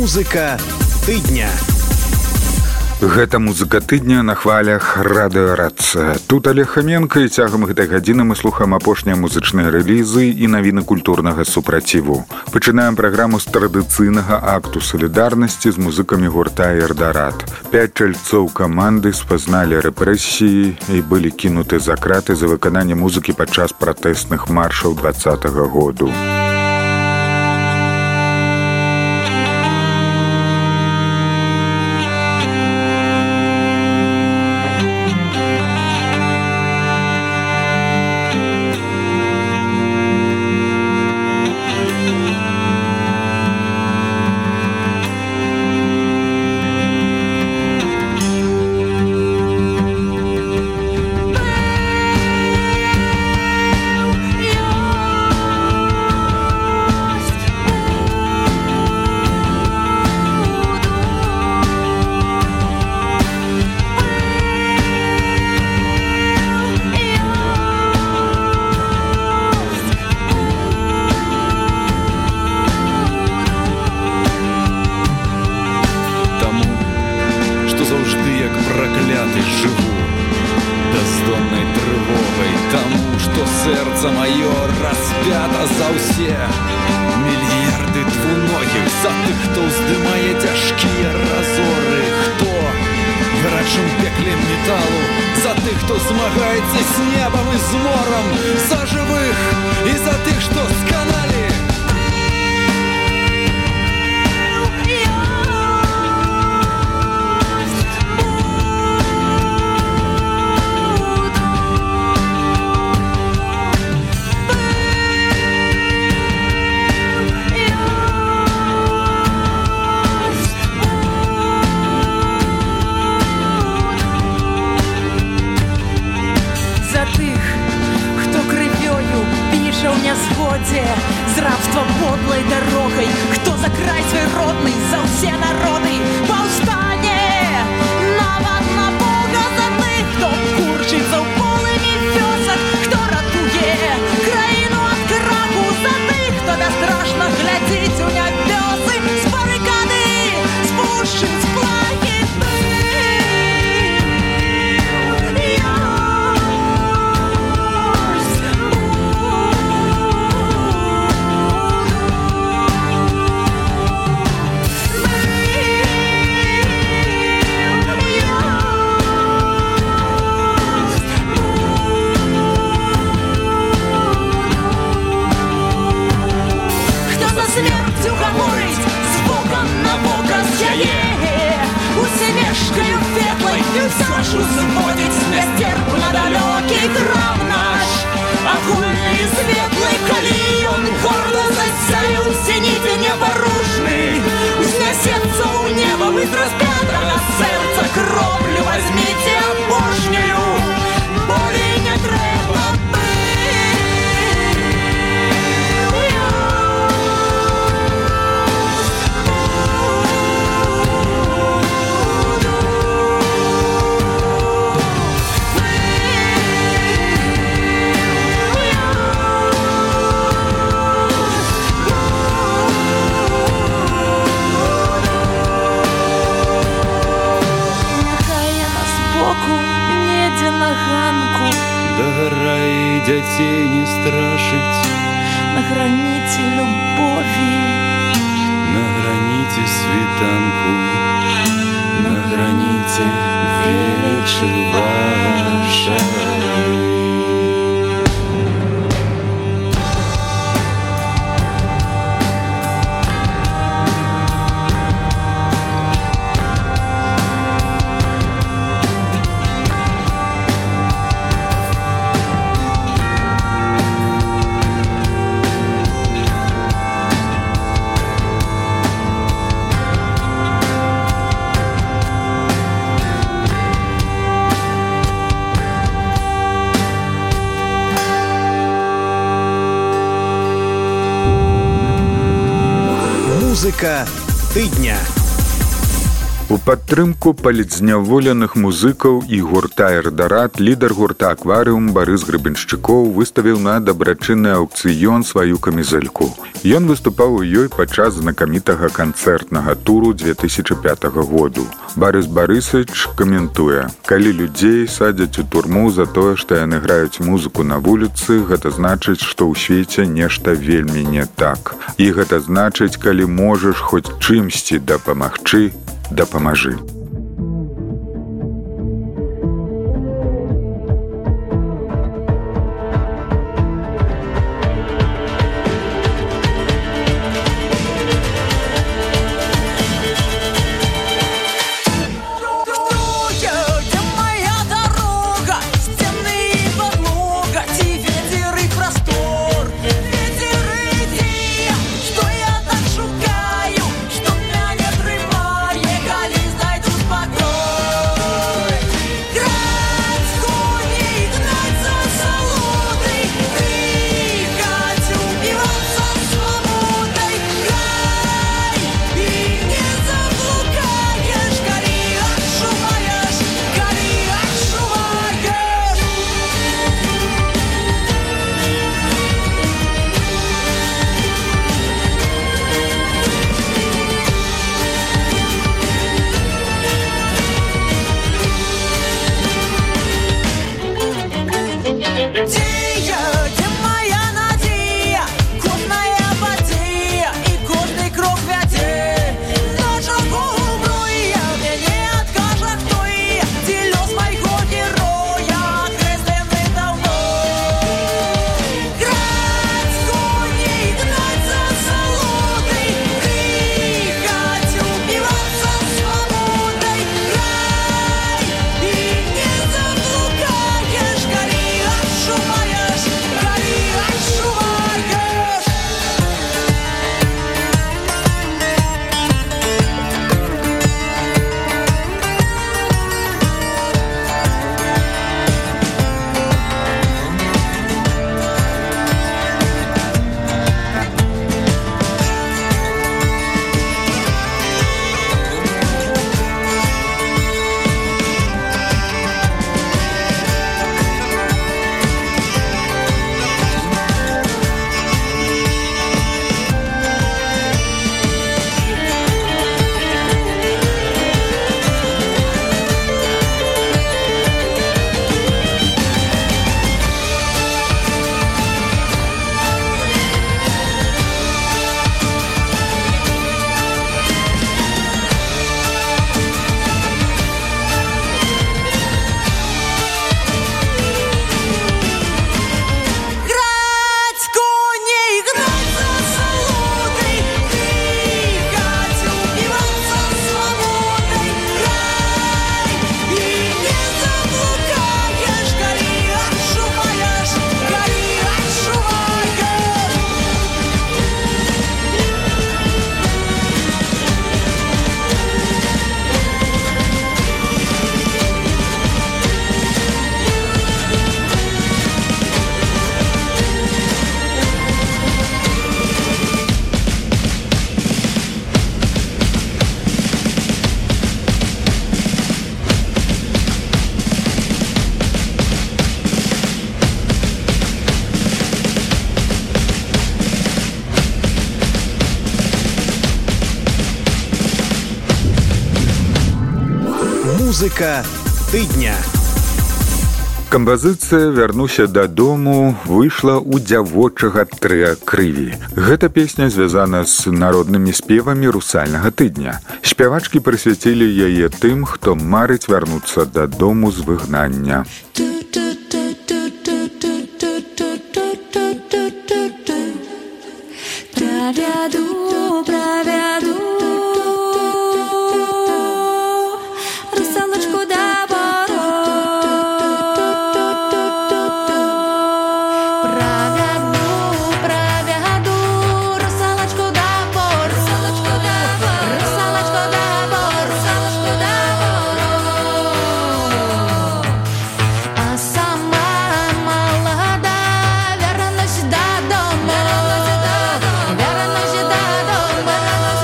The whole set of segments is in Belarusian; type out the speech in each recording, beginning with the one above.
Музыка тыдня. Гэта музыка тыдня на хвалях радыёрацыя. Тут Олег Хаменко, і цягам гэтай гадзіны мы слухаем апошнія музычныя рэлізы і навіны культурнага супраціву. Пачынаем праграму з традыцыйнага акту салідарнасці з музыкамі гурта «Эльдорад». 5 чальцоў каманды спазналі рэпрэсіі і былі кінуты за краты за выкананне музыкі падчас пратэсных маршаў 2020 году. Дзяцей не страшыць на граніце любові, на граніце світанку, на граніце вечы вашай. Музыка тыдня. У падтрымку палітзняволеных музыкаў і гурта «Эрдарат» лідар гурта «Акварыум» Барыс Гребеншчыкоў выставіў на дабрачынны аўкцыён сваю камізэльку. Ён выступаў у ёй падчас знакамітага канцэртнага туру 2005 году. Барыс Барысыч каментуе: «Калі людзей садзяць у турму за тое, што яны граюць музыку на вуліцы, гэта значыць, што ў свеце нешта вельмі не так. І гэта значыць, калі можаш хоць чымсьці дапамагчы, дапамажы». Музыка тыдня. Кампазіцыя «Вярнуся дадому» выйшла ў дзявочага трыа «Крыві». Гэта песня звязана з народнымі спевамі русальнага тыдня. Спявачкі прысвяцілі яе тым, хто марыць вярнуцца дадому з выгнання. Вернусь додому.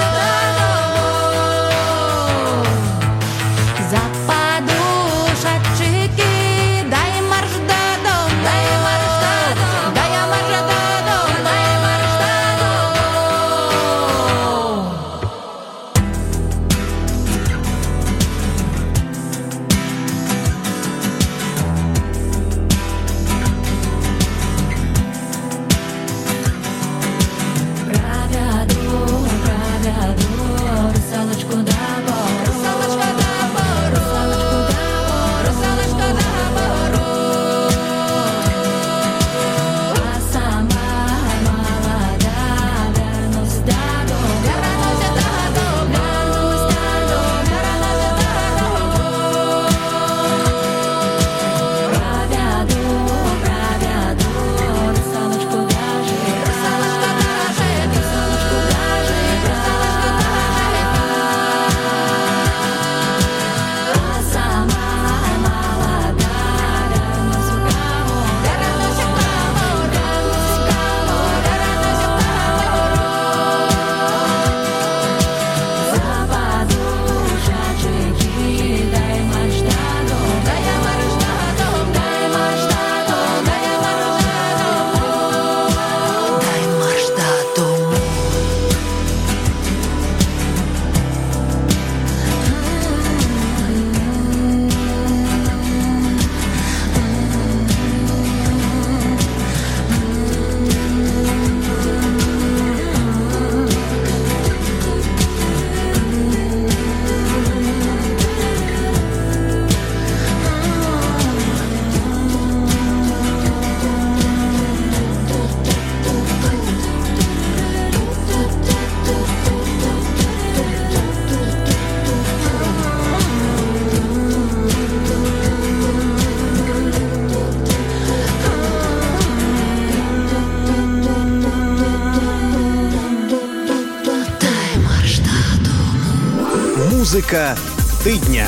Музыка тыдня.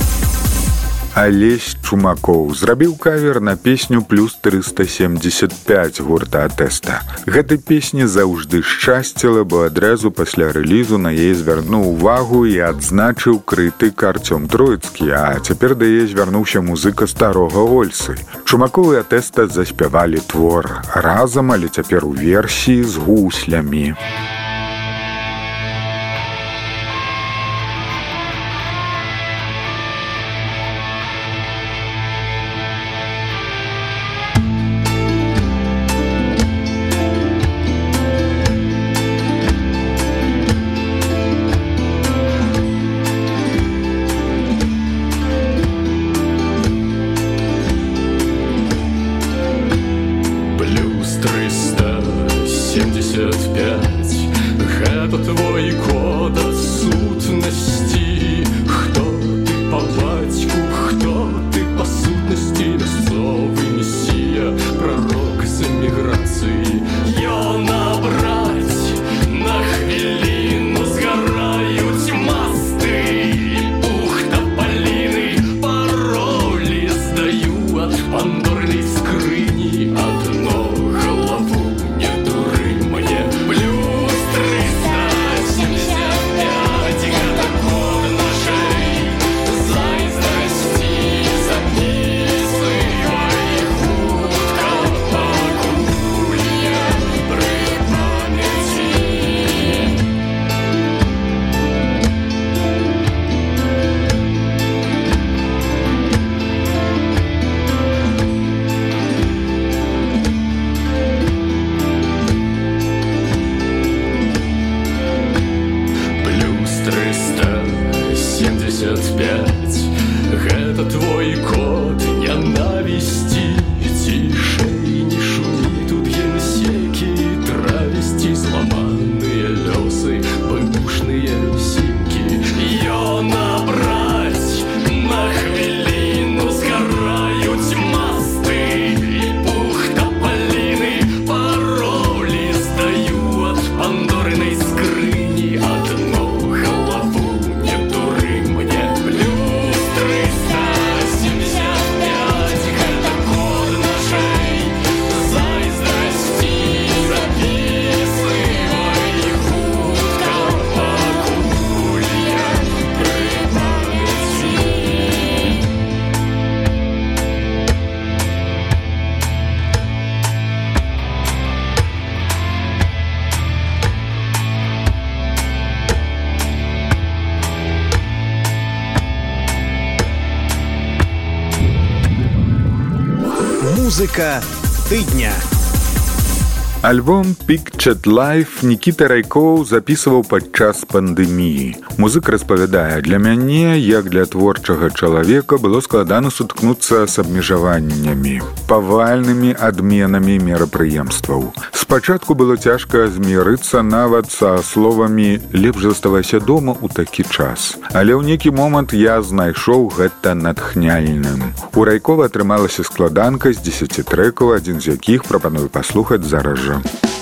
Алесь Чумакоў зрабіў кавер на песню «Плюс 375» гурта «Атэста». Гэтай песні заўжды шчасціла, бо адразу пасля рэлізу на яе звярнуў увагу і адзначыў крытык Артём Троіцкі, а цяпер да яе звярнуўся музыка старога Ольсы. Чумакоў і «Атэста» заспявалі твор разам, але цяпер у версіі з гуслямі. Гэта твой код ад сутнасці. Хто ты па бацьку, хто ты па сутнасці? Мясцовы месія, прарок з эміграцыі. Ён набраць на хвіліну згараюць масты. Пух тапаліны, паролі здаю ад пандорнай скрыні. Адно галаву не дуры мне. Гэта твой код ненавісці. Цішэй не шумі, тут генсекі, травесці, зламаныя лёсы, бэушныя сімкі. Ён набраць на хвіліну згараюць масты. І пух тапаліны, паролі здаю ад пандорнай скрыні. Адно галаву не дуры мне. Музыка тыдня. Альбом «Pictured Life» Нікіта Райкоў запісваў падчас пандэміі. Музык распавядае, для мяне, як для творчага чалавека, было складана суткнуцца з абмежаваннямі, павальнымі адменамі мерапрыемстваў. Спачатку было цяжка змірыцца нават са словамі «лепш заставайся дома» ў такі час. Але ў нейкі момант я знайшоў гэта натхняльным. У Райкова атрымалася складанка з 10 трэкаў, адзін з якіх прапаную паслухаць зараз жа.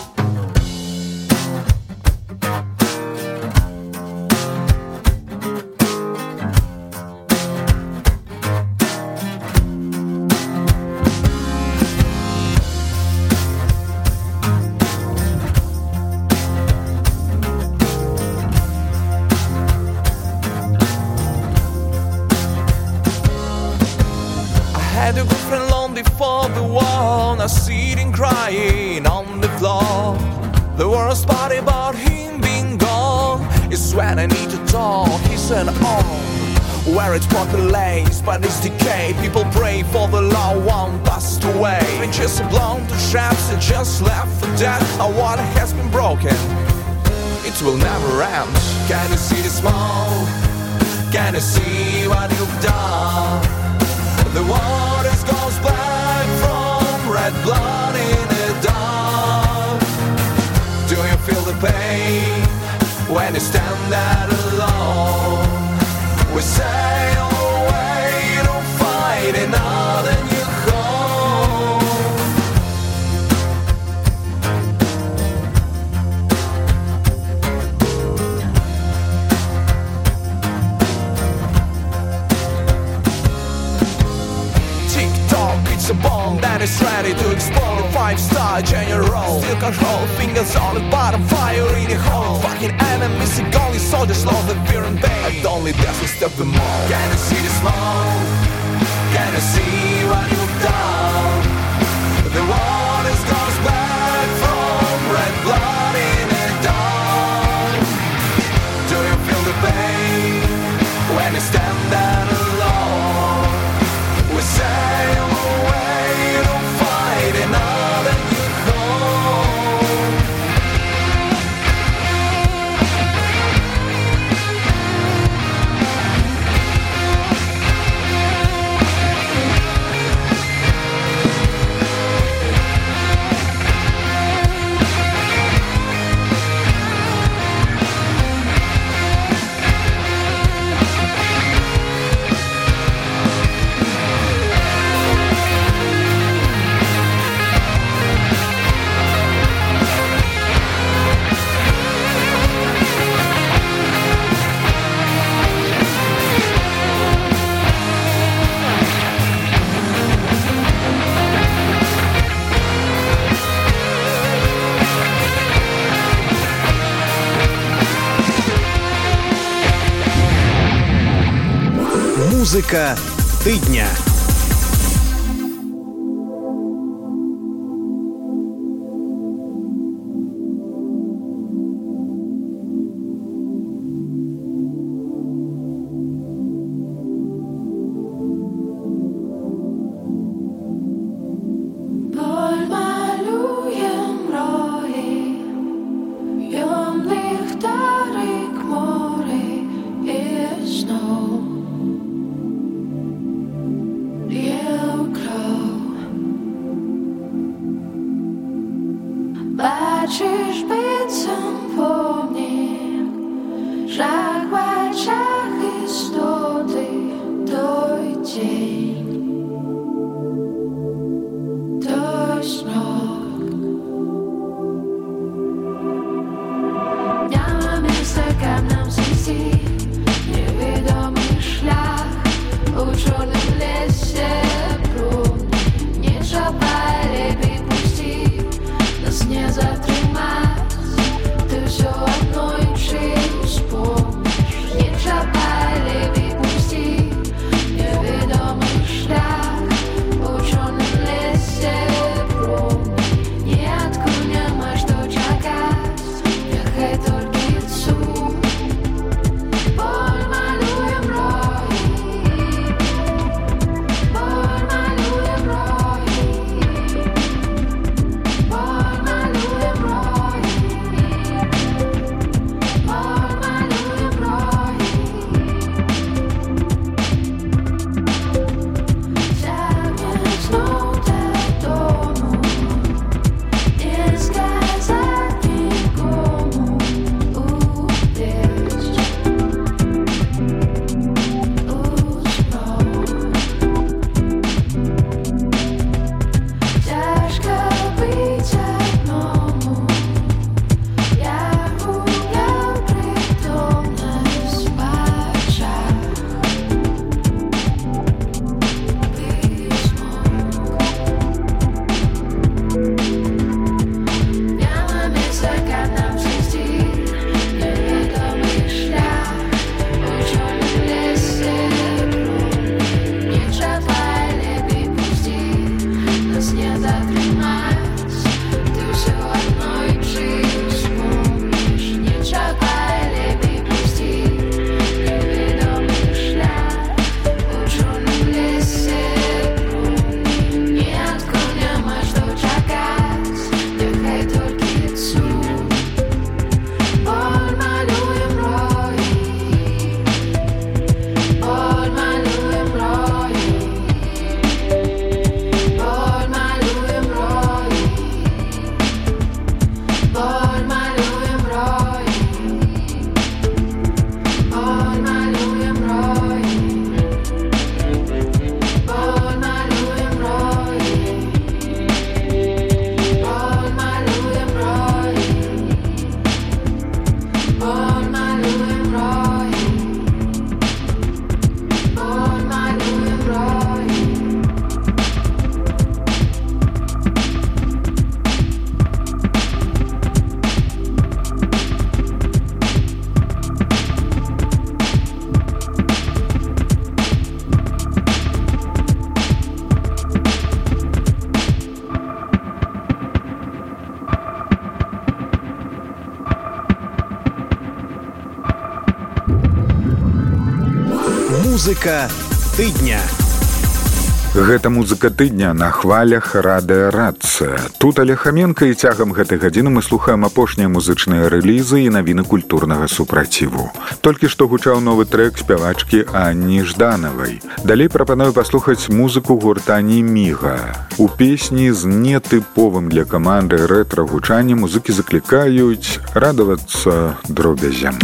Had a good friend long before the war, now sitting crying on the floor. The worst part about him being gone is when I need to talk. He said, where it's broken lace, but it's decay. People pray for the loved one passed away. Just blown to shreds, it just left for dead. What has been broken, it will never end. Can you see the smoke? Can you see what you've done? The waters goes black from red blood in the dark. Do you feel the pain when you stand there alone? We say away, don't fight another new home. 5-star general. Still control, fingers on the bottom, fire in the hole. Fucking enemies and only soldiers love the fear and pain. I don't need death to stop them all. Can you see the smoke? Can you see what you've done? The waters goes back from red blood in the dawn. Do you feel the pain when you stand there alone? We sail away to fight another new home. Музыка тыдня. Бачиш бицем по мне, жах в очах істоти той день, той снок. Днями стаканом світі, невідомий шлях у чорному лісі брудний. Не чапай, ребі, пусти, нас не затримать. Ты все одно и вспомнишь. Не чапай, ребі, пусти, невідомий Музыка тыдня. Гэта музыка тыдня на хвалях радыёрацыя. Тут Олег Хаменка, і цягам гэтай гадзіны мы слухаем апошнія музычныя рэлізы і навіны культурнага супраціву. Толькі што гучаў новы трэк спявачкі Анні Ждановай. Далей прапаную паслухаць музыку гурта Неміга. У песні з нетыповым для каманды рэтра-гучаннем музыкі заклікаюць радавацца дробязям.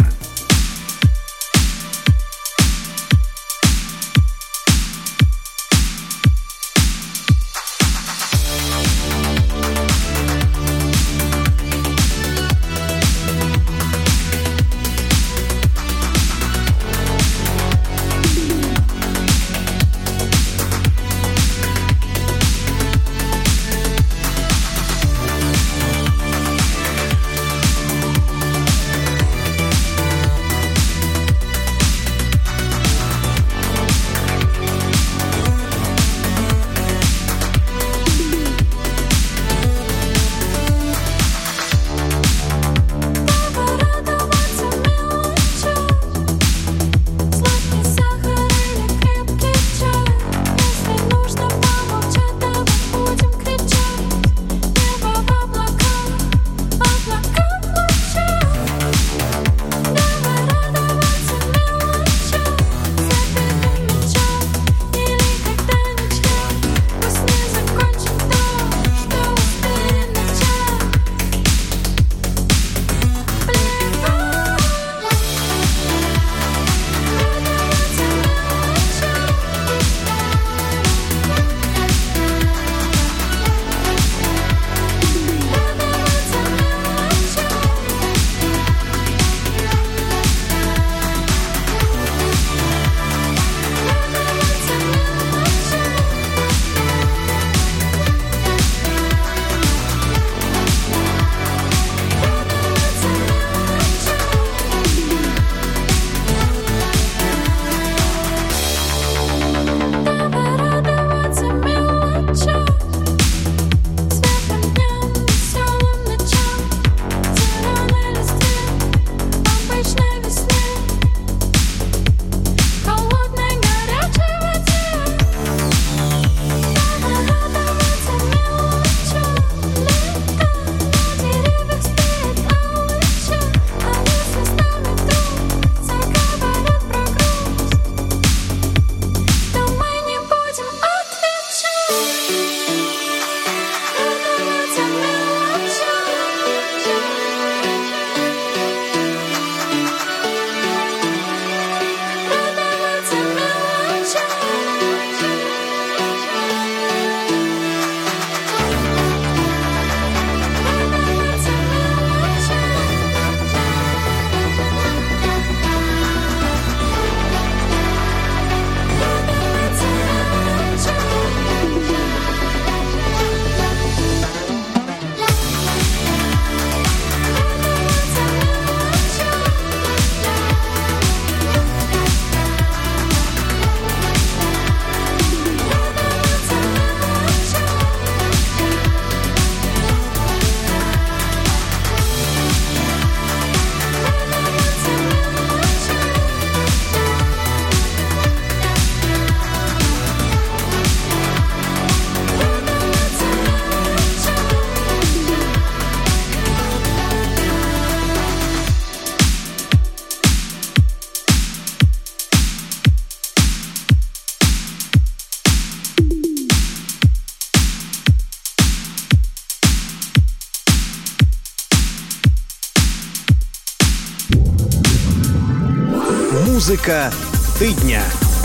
Музыка тыдня.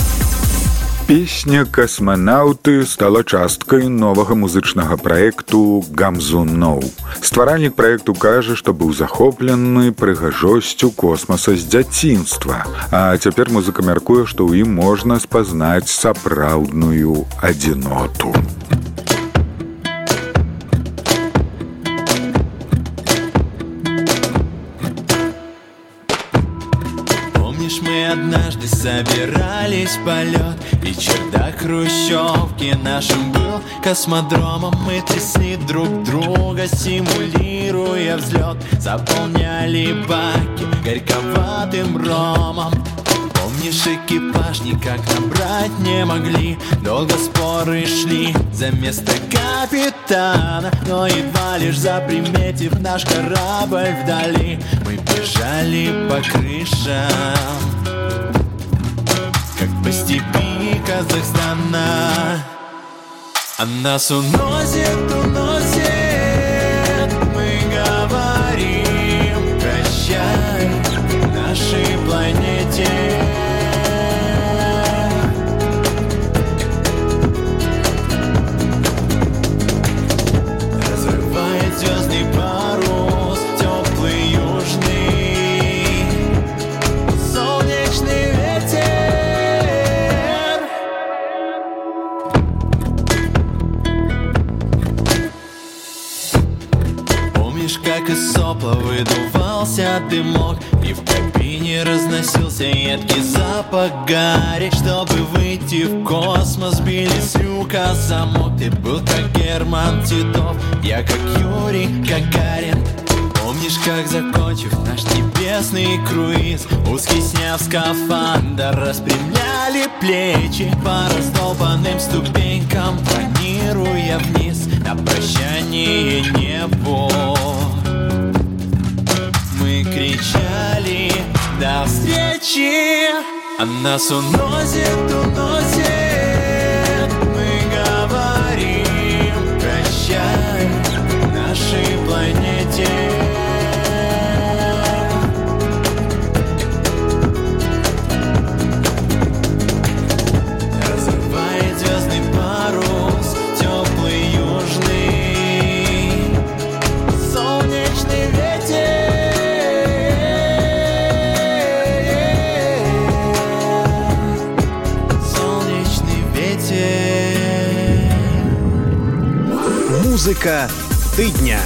Песня «Касманаўты» стала часткай новага музычнага праекту «Гамзуноў». Стваральнік праекту кажа, што быў захоплены прыгажосцю космаса з дзяцінства, а цяпер музыка мяркуе, што ў ім можна спазнаць сапраўдную адзіноту. Мы однажды собирались в полет, и чердак хрущевки нашим был космодромом. Мы трясли друг друга, симулируя взлет, заполняли баки горьковатым ромом. Помнишь, экипаж никак набрать не могли. Долго споры шли за место капитана, но едва лишь заприметив наш корабль вдали, мы бежали по крышам, как по степи Казахстана. А нас уносит, уносит, мы говорим прощай нашей планете. Разрывает звездный парус, теплый южный, солнечный ветер. Помнишь, как из сопла выдувался дымок, и в кабине разносился едкий запах гари? Чтобы выйти в космос, били с люка замок. Ты был как Герман Титов, я как Юрий Гагарин. Помнишь, как, закончив наш небесный круиз, узкий сняв скафандр, распрямляли плечи по раздолбанным ступенькам, планируя вниз на прощание небу? Мы кричали до встречи, а нас уносит, уносит, мы говорим прощай нашей планете. Разрывает звездный парус, теплый южный, солнечный ветер. Музыка тыдня.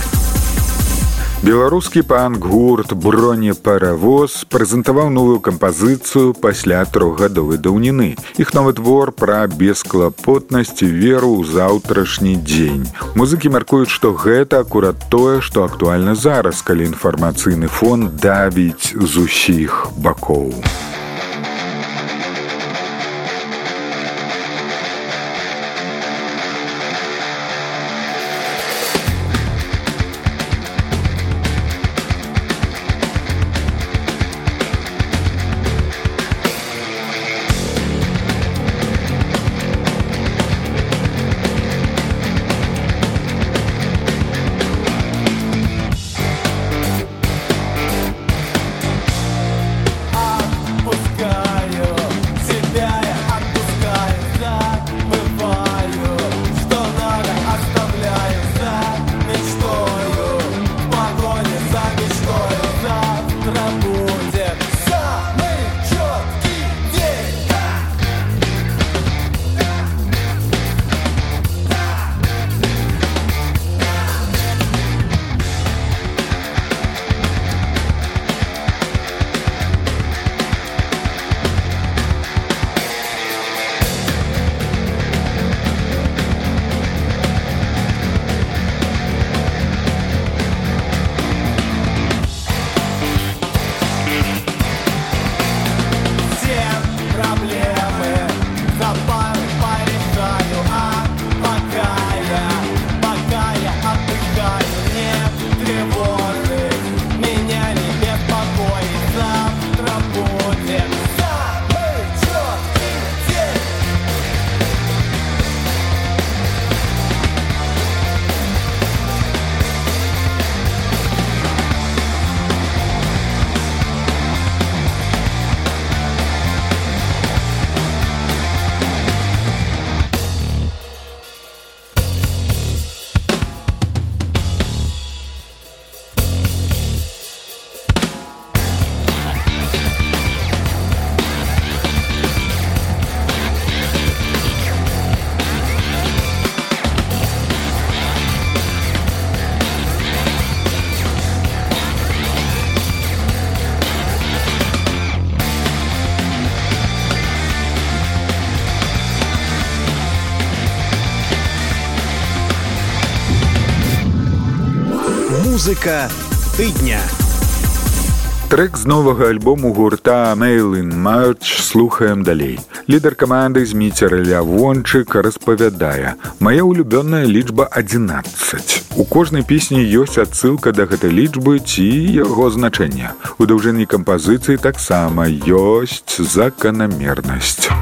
Беларускі панк-гурт «Бронепаравоз» прэзентаваў новую кампазіцыю пасля 3-гадовай даўніны. Іх новы твор пра бесклапотнасць і веру ў заўтрашні дзень. Музыкі мяркуюць, што гэта акурат тое, што актуальна зараз, калі інфармацыйны фон давіць з усіх бакоў. Музыка тыдня. Трек з новага альбому гурта Mail in March слухаем далей. Лідар каманды Зміцер Лявончык распавядае: «Мая улюбённая лічба 11. У кожнай песні ёсць адсылка да гэтай лічбы ці яго значэння. У даўжыні кампазіцыі таксама ёсць заканамернасць».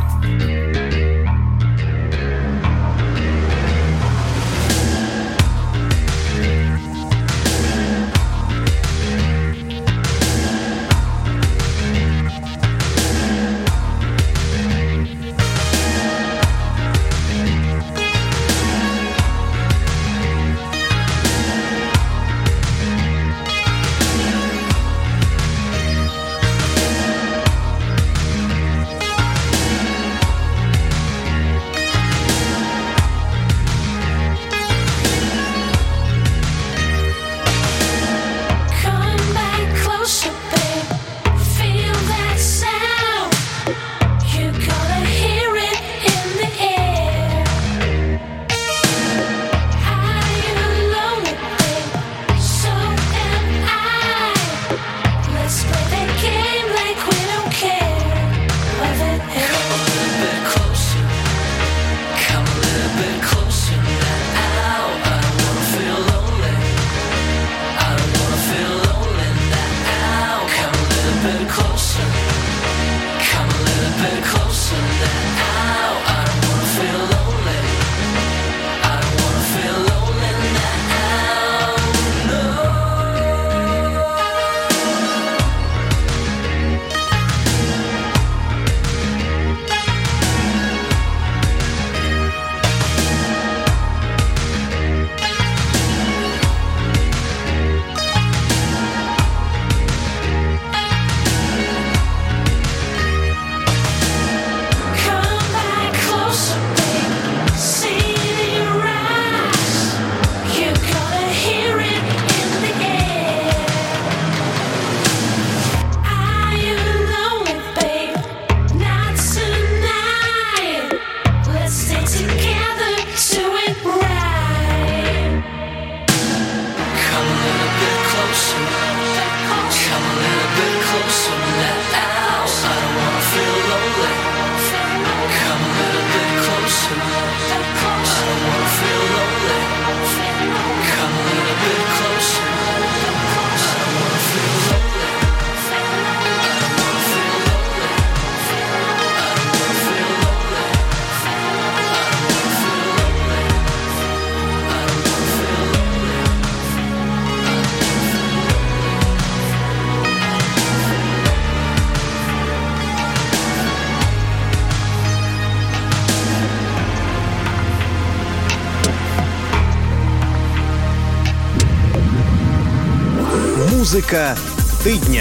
Музыка тыдня.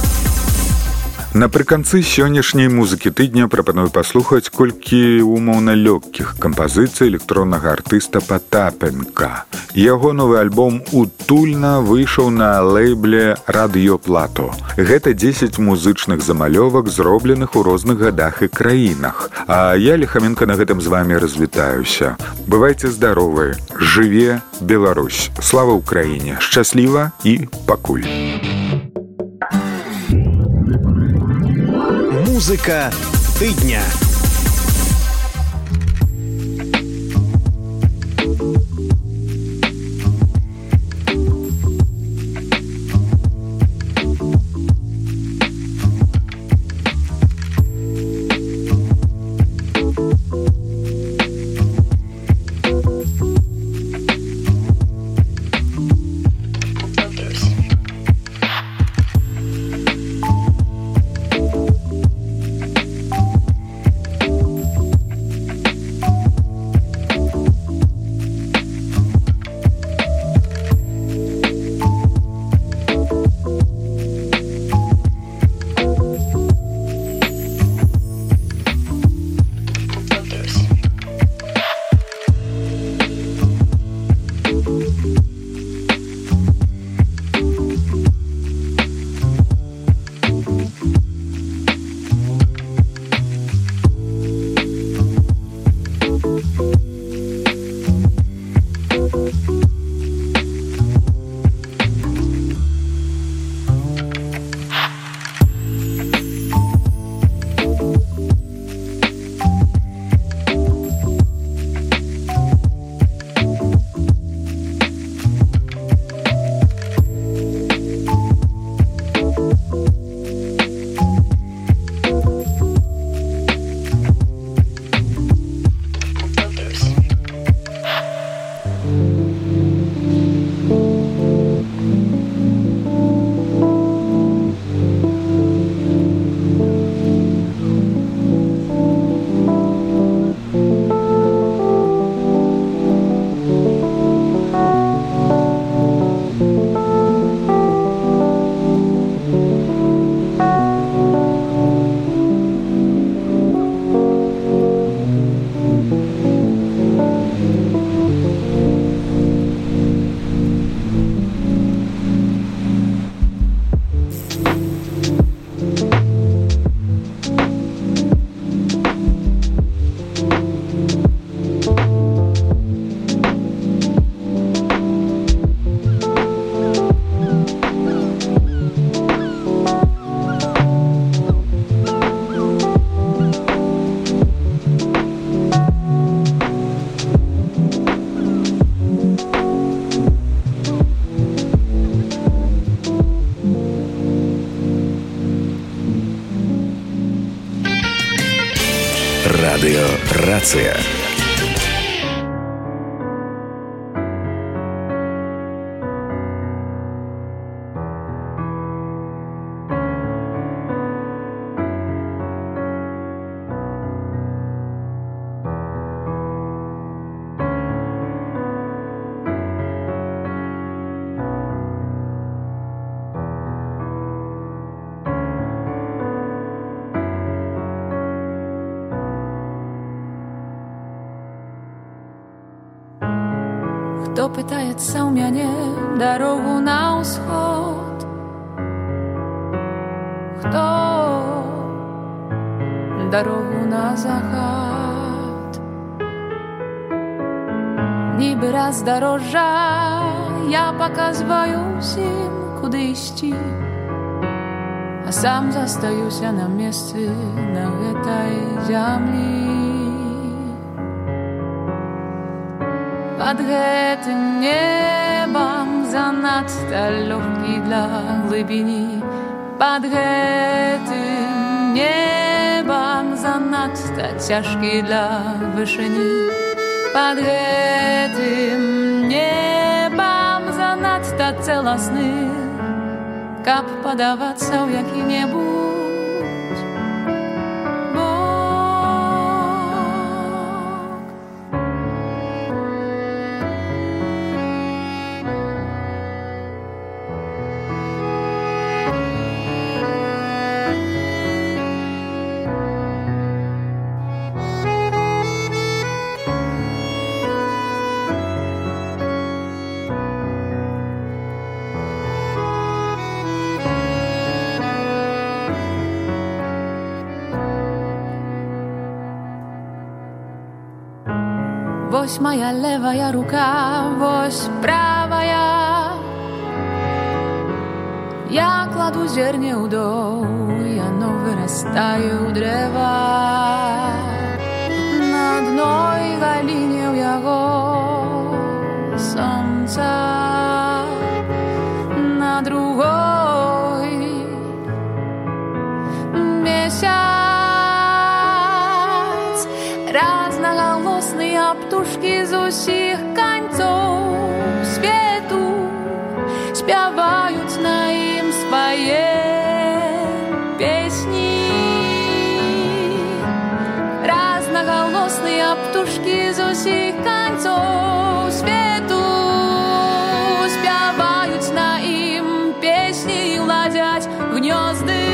Напрыканцы сённяшняй музыкі тыдня прапаную паслухаць колькі умоўна лёгкіх кампазіцый электроннага артыста Потапенка. Яго новы альбом «Утульна» выйшаў на лейбле «Радыёплато». Гэта 10 музычных замалёвак, зробленых у розных гадах і краінах. А я, Лихаменко, на гэтым з вамі развітаюся. Бывайце здаровы, жыве Беларусь, слава Украіне, шчасліва і пакуль. Музыка тыдня. Радыё «Рацыя». Кто пытается у меня дорогу на усход? Кто дорогу на заход? Ніби роздорожа, я показываюсь им, куда идти, а сам застаюся на месте на этой земле. Под гэтым небом занадто легкий для глыбини, под гэтым небом занадто тяжкий для вышини, под гэтым небом занадто целостный, каб подаваться ў які-небудь. Вось моя левая рука, вось правая. Я кладу зерне ў дол, и оно вырастает у древа. На одной галине у яго солнца, на другой месяц. Разноголосные птушки з усіх концов свету спявают на им свои песни. Разноголосные птушки з усіх концов свету спявают на им песни и ладят гнезды.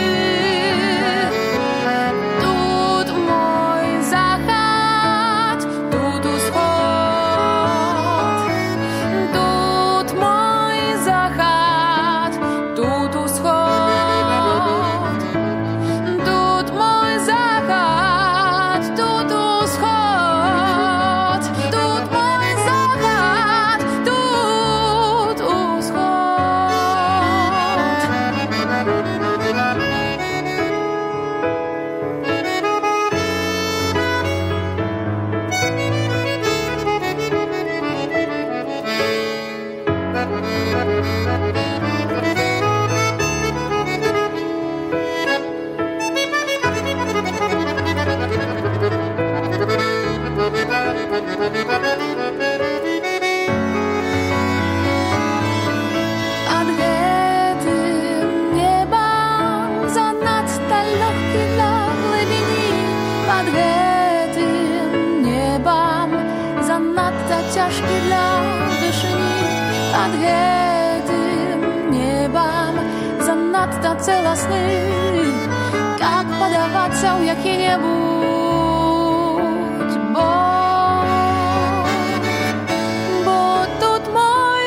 Тяжкий для дышини, под гэтым небом занадто целостный, как подаваться ў які-небудь бой. Бо тут мой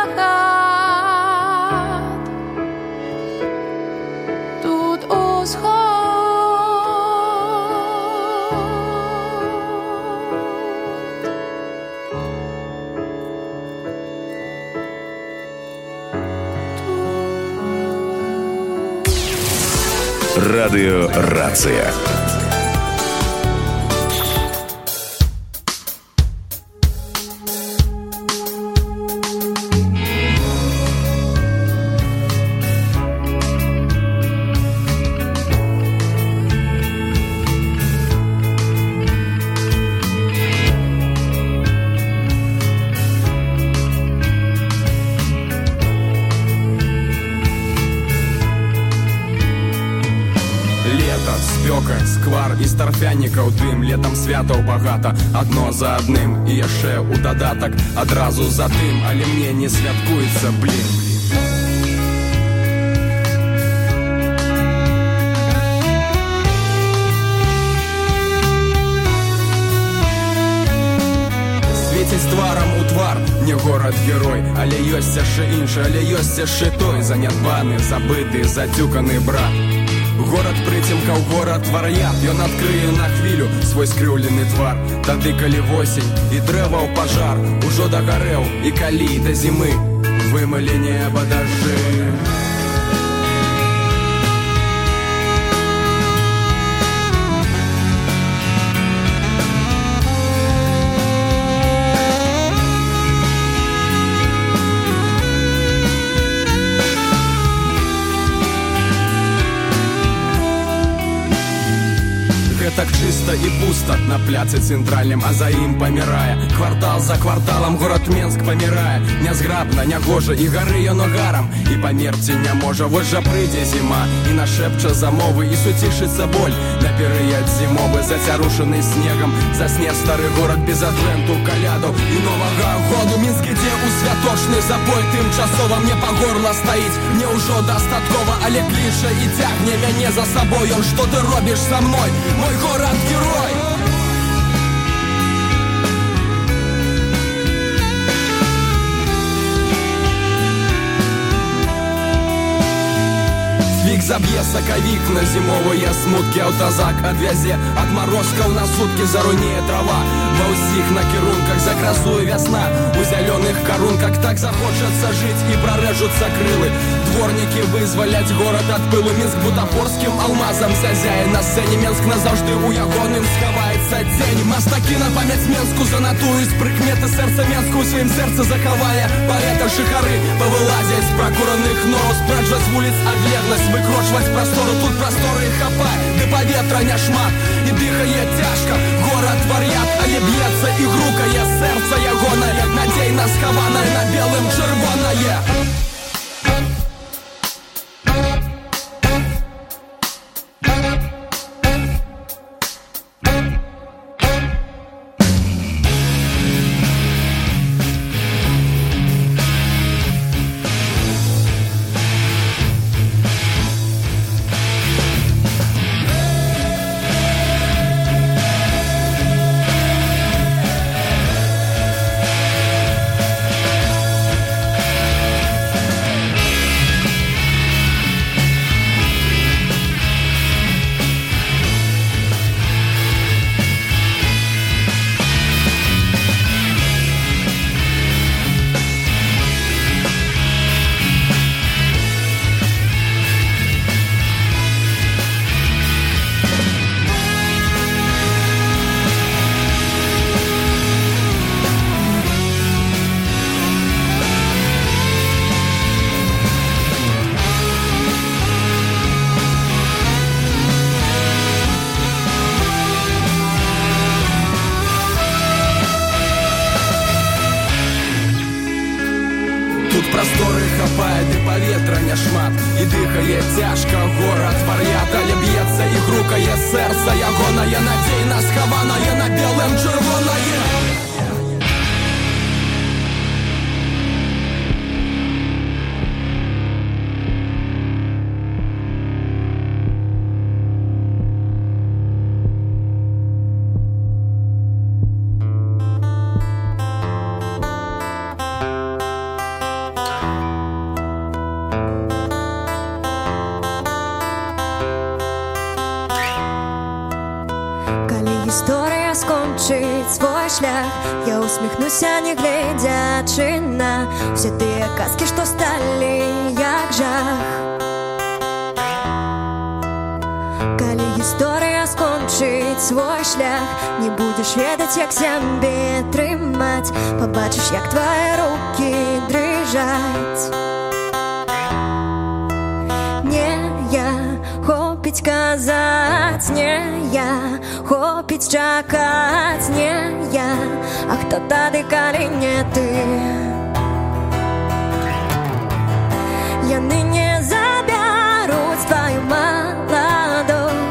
заход, тут усход. Радыё «Рацыя». Лето, спёка, сквар і старфянікаў дым. Летам святаў багата, адно за адным. І яшчэ у дадатак адразу за тым. Але мне не святкуецца, блин. Свеціць тварам у твар, не горад-герой. Але ёсць яшчэ іншы, але ёсць яшчэ той. Занядбаны, забыты, зацюканы брат. Горад прыцемкаў, горад вар'ят. Ён адкрые на хвілю свой скрыўлены твар. Тады, калі восень і дрэваў пажар ужо дагарэў, і калі да зімы вымылі неба дажджы. Так чисто и пусто на пляце центральным, а за ім памірае. Квартал за кварталом город Менск памірае. Нязграбна, нягожа, і гары ён огарам. І памерці не можа, вот жа прыйдзе зіма. І нашэпча замовы, і суцішыцца боль. На перыяд зімовы, зацярушаны снегам. Засне стары город без адвенту, каляду і новага году. Мінск ідзе ў святочны запой. Тымчасова мне па горла стаіць. Мне ўжо дастаткова, але кліша і цягне мяне за сабой. Ён, што ты робіш са мной? Мой город-герой! Вік заб'е сакавік на зімовыя смуткі. Аўтазак адвязе ад марозкаў на суткі. Заруніе трава ва ўсіх накірунках. Закрасуе вясна у зялёных карунках. Так захочацца жыць і прарэжуцца крылы. Дворнікі вызваляць горад ад пылу. Мінск бутафорскім алмазам зязяе на сцэне. Менск назаўжды ў ягоным схаваецца дзень. Мастакі на памяць Менску занатуюць прыкметы. Сэрца Менску ў сваім сэрцы захавае. Паэта жыхары павылазяць з пракураных нораў. Спрэджваць вуліц адлегласць, выкрочваць прастору. Тут прасторы хапае, ды паветра няшмат. І дыхае цяжка горад вар'ят. Але б'ецца і грукае сэрца ягонае. Надзейна схаванае на белым чырвонае. Прасторы хапае, ды паветра няшмат. І дыхае цяжка горад вар'ят. Але б'ецца і грукае сэрца ягонае. Надзейна схаванае на белым чырвонае. Гісторыя скончыць свой шлях. Я усміхнуся, не гледзячы на ўсе тыя казкі, што сталі як жах. Калі гісторыя скончыць свой шлях, не будзеш ведаць, як сябе трымаць. Пабачыш, як твае рукі дрыжаць. Не я, хопіць казаць, не я, хопіць чакаць, не я. А хто тады, калі не ты? Яны не забяруць тваю маладосць.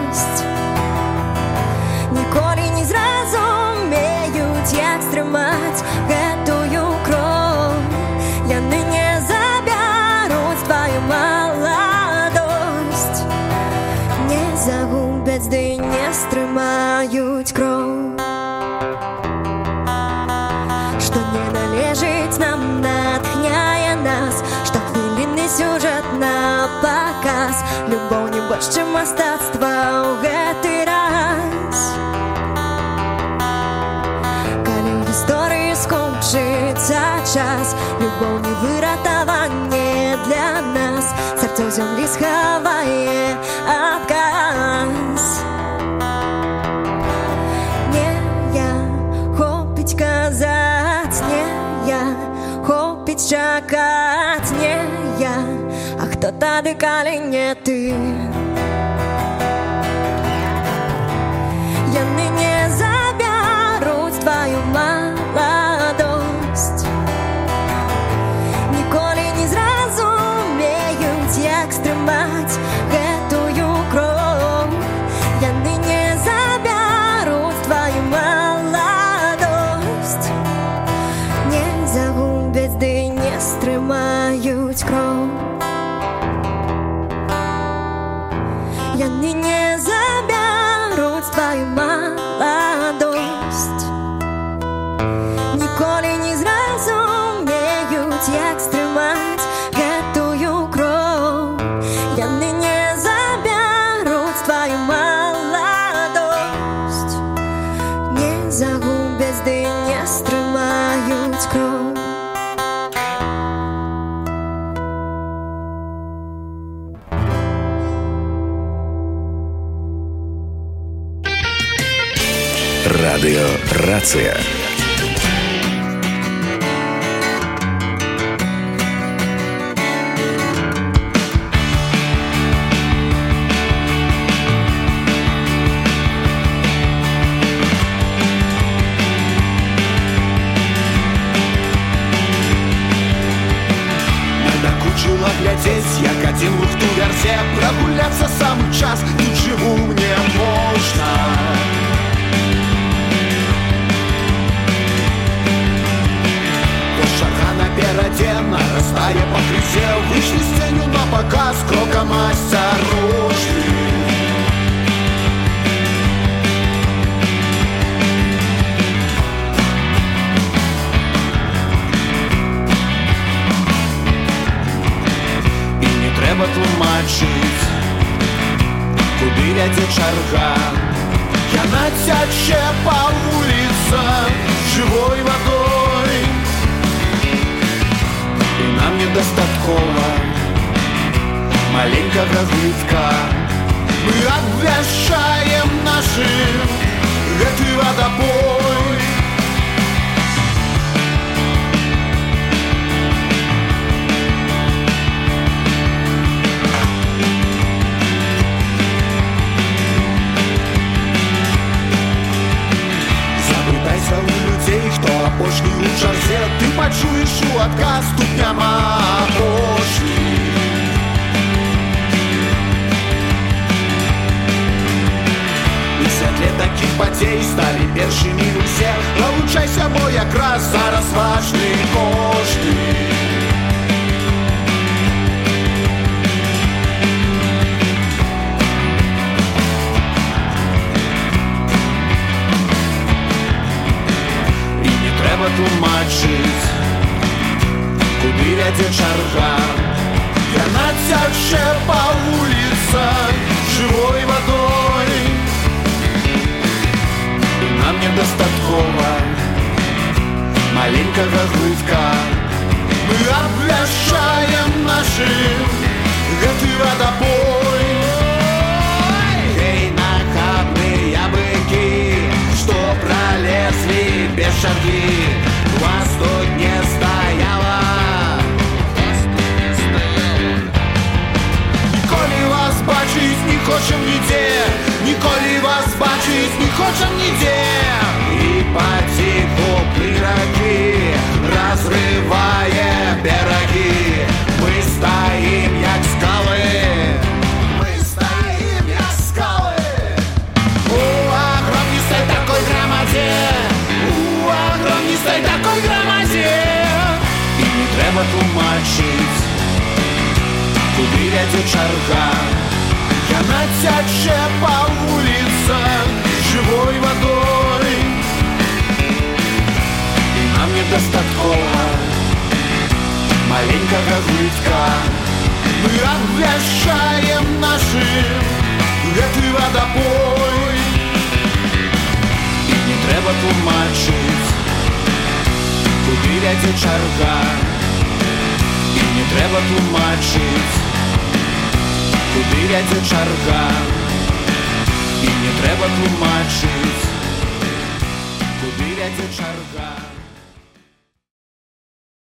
стрымаюць кроў, што не належыць нам, натхняе нас, што хвілінны сюжэт на паказ. Любоў не больш, чым мастацтва ў гэты раз. Калі ў гісторыі скончыцца час, любоў не выратаванне для нас, сэрцо зямлі схавае адказ. Не я, хопіць казаць, не я, хопіць чакаць, не я, а хто тады, калі не ты? Яны не забяруць тваю маладосць, ніколі не зразумеюць, як стрымаць гэтую кроў. Яны не забяруць тваю маладосць, не загубяць, ды не стрымаюць кроў. Яны не забяруць тваю маладосць, ніколі не зразумеюць, як стрымаць гэтую кроў. Яны не забяруць тваю маладосць, не загубяць, ды не стрымаюць кроў. Радио «Рация». Надокучила глядзець, як адзін лухту вярсе, прагуляцца самы час, тут жыву мне можна. Шага наперадзе, нарастае пакрысе, выйшлі сценю на паказ, крокам асцярожны. І не трэба тлумачыць, куды вядзе чарга. Яна цячэ па вуліцах жывой вадой. Нам недостаткова маленькага глытка. Мы абвяшчаем нашым гэты вадабой. Запытайся у людзей, хто апошні ў чарзе, ты пачуеш у адказ, тут няма апошні. У святле такіх падзей сталі першымі ўсе. Далучайся, бо якраз зараз важны кожны. Трэба тлумачыць, куды вядзе чарга. Яна цячэ па вуліцах жывой вадой. І нам недастаткова маленькага глытка. Мы абвяшчаем нашым гэты вадабой. Эй, нахабныя быкі, што пролезли без шаги, вас тут не стояла. Ніколі вас бачыць не хочам нідзе, ніколі вас бачыць не хочам нідзе. І паціху прыракі разрывае берагі. Мы стаім як скалы, мы стаім як скалы. У огромнистой такой громаде, у огромнистой такой громаде. І не трэба тлумачыць, куды вядзе чарга. Яна цячэ па вуліцах маленькага глытка. Мы абвяшчаем нашым гэты вадапой. І не трэба тлумачыць, куды вядзе чарга. І не трэба тлумачыць, куды вядзе чарга. І не трэба тлумачыць, куды вядзе чарга.